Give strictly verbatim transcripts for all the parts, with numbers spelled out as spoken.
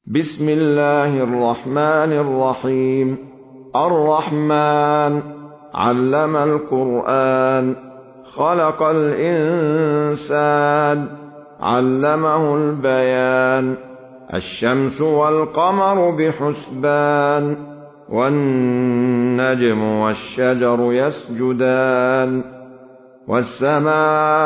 بسم الله الرحمن الرحيم. الرحمن علم القرآن، خلق الإنسان، علمه البيان. الشمس والقمر بحسبان، والنجم والشجر يسجدان. والسماء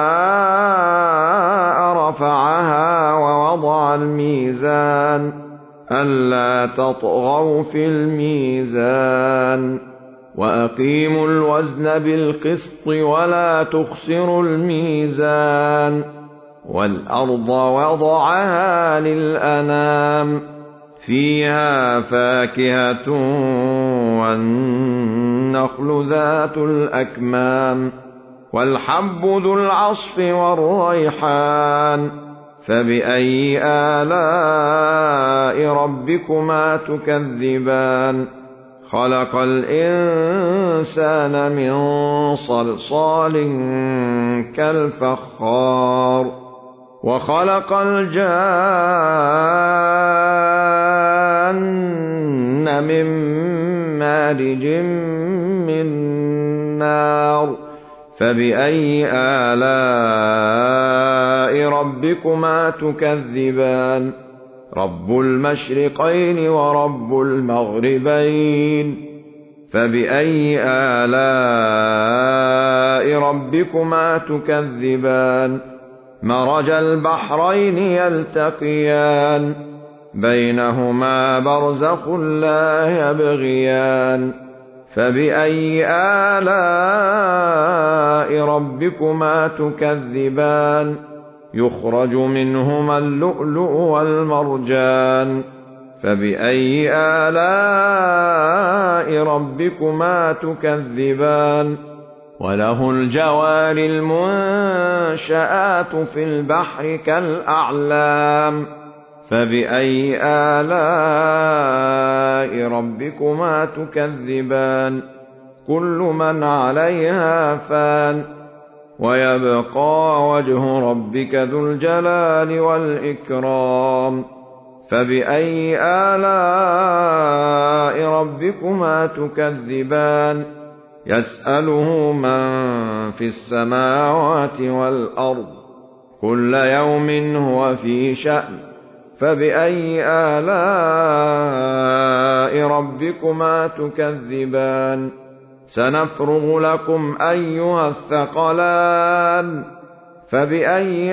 رفعها ووضع الميزان، ألا تطغوا في الميزان. وأقيموا الوزن بالقسط ولا تخسروا الميزان. والأرض وضعها للأنام، فيها فاكهة والنخل ذات الأكمام، والحب ذو العصف والريحان. فبأي آلاء ربكما تكذبان؟ خلق الإنسان من صلصال كالفخار، وخلق الجان من مارج من نار. فبأي آلاء ربكما تكذبان؟ رب المشرقين ورب المغربين. فبأي آلاء ربكما تكذبان؟ مرج البحرين يلتقيان، بينهما برزخ لا يبغيان. فبأي آلاء ربكما تكذبان؟ يخرج منهما اللؤلؤ والمرجان. فبأي آلاء ربكما تكذبان؟ وله الجوار المنشآت في البحر كالأعلام. فبأي آلاء ربكما تكذبان؟ كل من عليها فان، ويبقى وجه ربك ذو الجلال والإكرام. فبأي آلاء ربكما تكذبان؟ يسأله من في السماوات والأرض، كل يوم هو في شأن. فبأي آلاء ربكما تكذبان؟ سنفرغ لكم أيها الثقلان. فبأي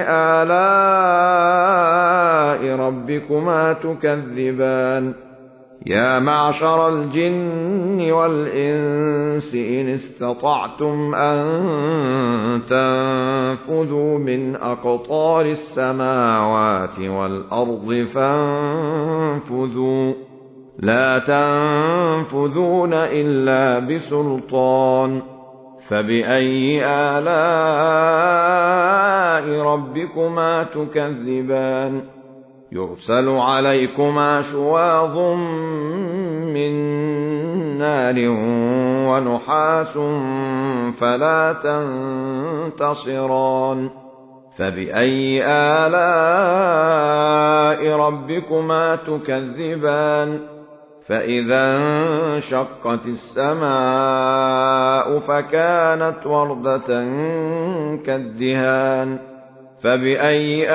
آلاء ربكما تكذبان؟ يا معشر الجن والإنس إن استطعتم أن تنفذوا من أقطار السماوات والأرض فانفذوا، لا تنفذون إلا بسلطان. فبأي آلاء ربكما تكذبان؟ يرسل عليكما شواظ من نار ونحاس فلا تنتصران. فبأي آلاء ربكما تكذبان؟ فإذا انشقت السماء فكانت وردة كالدهان. فبأي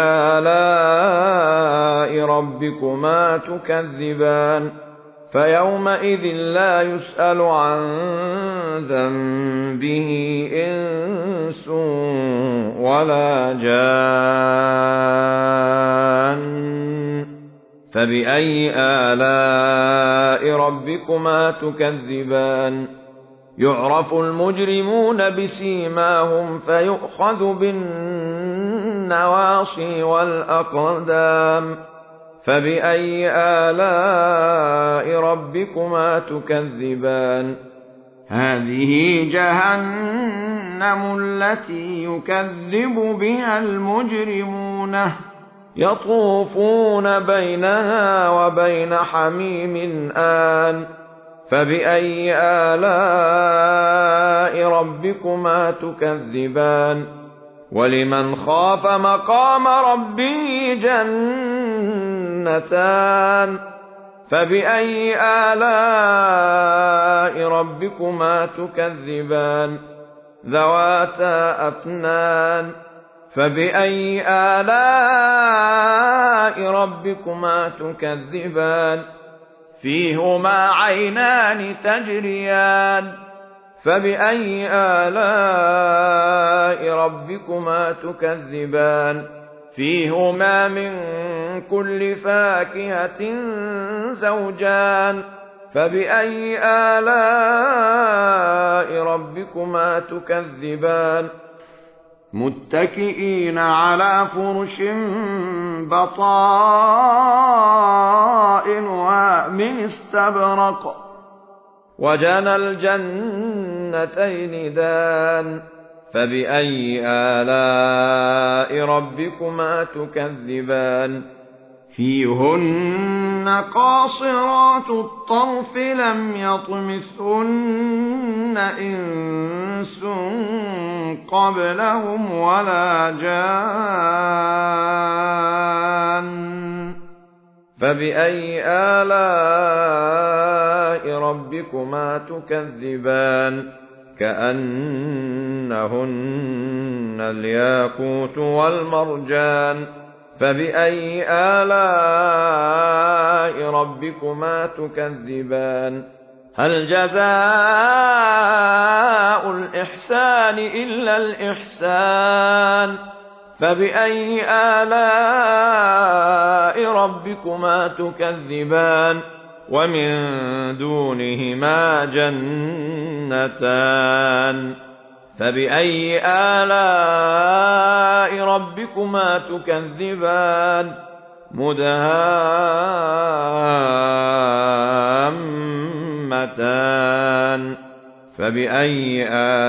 آلاء ربكما تكذبان؟ فيومئذ لا يسأل عن ذنبه إنس ولا جان. فبأي آلاء ربكما تكذبان؟ يعرف المجرمون بسيماهم فيؤخذ بالنواصي والأقدام. فبأي آلاء ربكما تكذبان؟ هذه جهنم التي يكذب بها المجرمون، يطوفون بينها وبين حميم آن. فبأي آلاء ربكما تكذبان؟ ولمن خاف مقام ربه جنتان، جنتان فبأي آلاء ربكما تكذبان ذواتا أفنان فبأي آلاء ربكما تكذبان فيهما عينان تجريان فبأي آلاء ربكما تكذبان فيهما من كل فاكهة زوجان فبأي آلاء ربكما تكذبان متكئين على فرش بطائنها من استبرق وجنى الجنتين دان فبأي آلاء ربكما تكذبان فيهن قاصرات الطرف لم يطمثهن إنس قبلهم ولا جان فبأي آلاء ربكما تكذبان كأنهن الياقوت والمرجان فبأي آلاء ربكما تكذبان هل جزاء الإحسان إلا الإحسان فبأي آلاء ربكما تكذبان ومن دونهما جنتان فبأي آلاء ربكما تكذبان مدهامتان فبأي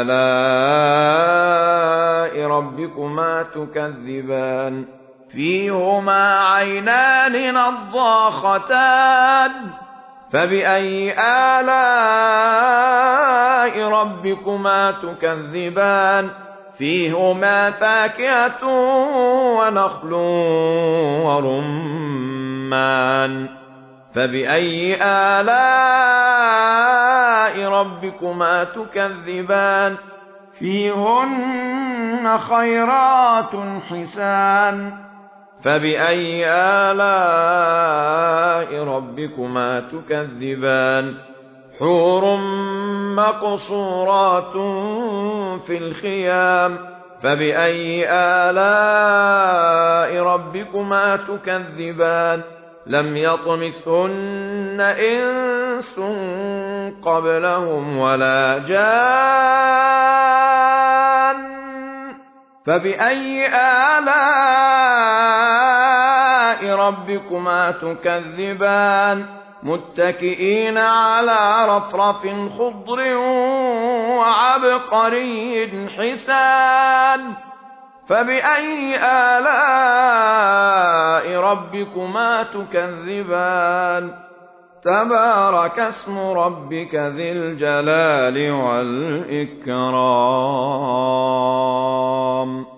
آلاء ربكما تكذبان فيهما عينان نضاختان فبأي آلاء ربكما تكذبان فيهما فاكهة ونخل ورمان فبأي آلاء ربكما تكذبان فيهن خيرات حسان فبأي آلاء ربكما تكذبان حور مقصورات في الخيام فبأي آلاء ربكما تكذبان لم يطمثهن إنس قبلهم ولا جان فبأي آلاء ربكما تكذبان متكئين على رفرف خضر وعبقري حسان فبأي آلاء ربكما تكذبان تبارك اسم ربك ذي الجلال والإكرام